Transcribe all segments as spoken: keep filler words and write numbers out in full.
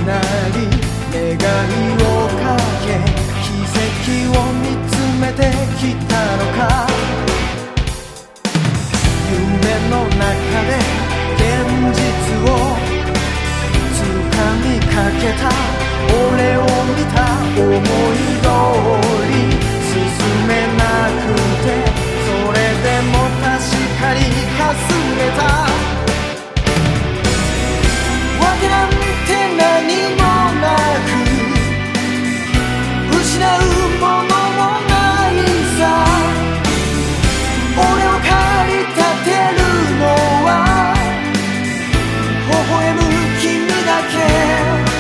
なり願いをかけ奇跡を見つめてきたのか。夢の中で現実を掴みかけた俺を見た思い通り進めなくて、それでも確かにかすめた。わけなんて何もなく失うものもないさ。俺を駆り立てるのは微笑む君だけ。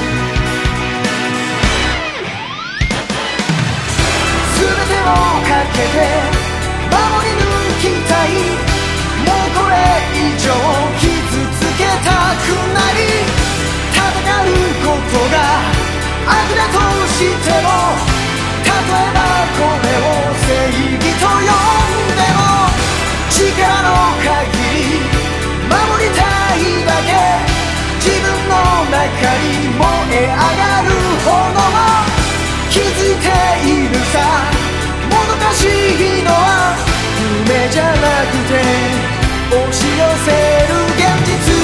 全てをかけて守り抜きたい。もうこれ以上傷つけたくない。戦うことが悪だとしても、例えばこれを正義と呼んでも、力の限り守りたいだけ。自分の中に燃え上がる炎を気づいているさ。もどかしいのは夢じゃなくて押し寄せる現実。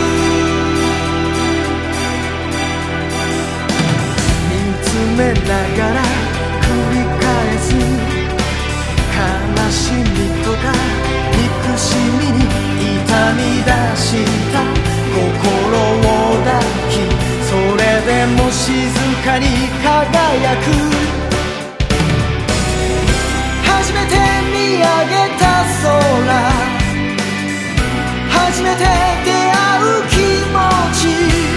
見つめながら繰り返す悲しみとか憎しみに痛み出した心を抱き、それでも静かに輝く。初めて見上げた空、初めて出会う気持ち、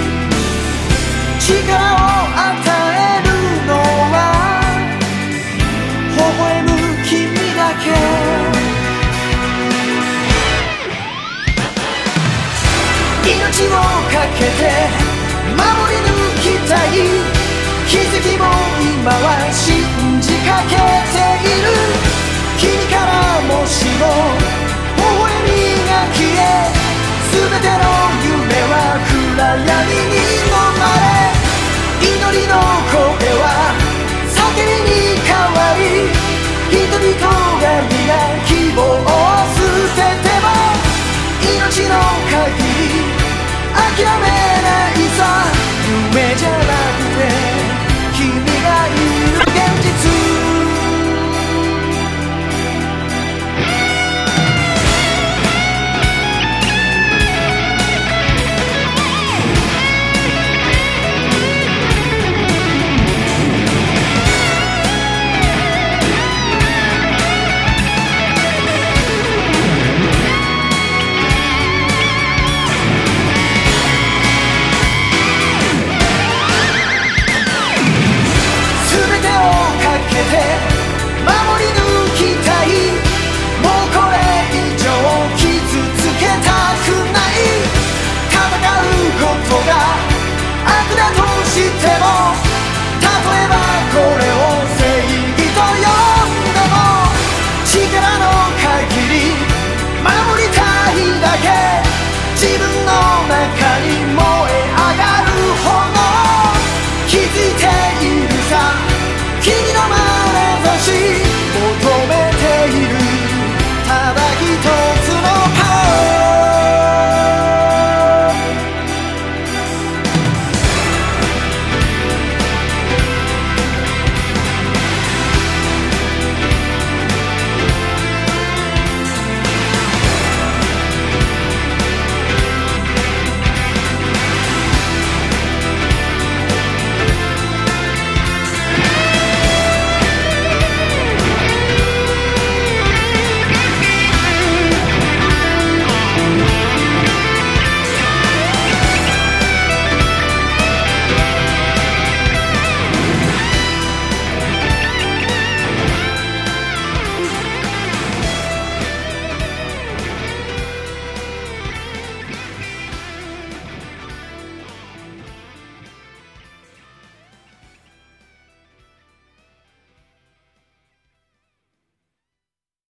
力を与えるのは微笑む君だけ。命をかけて守り抜きたい。奇跡も今は信じかけている。君からもしも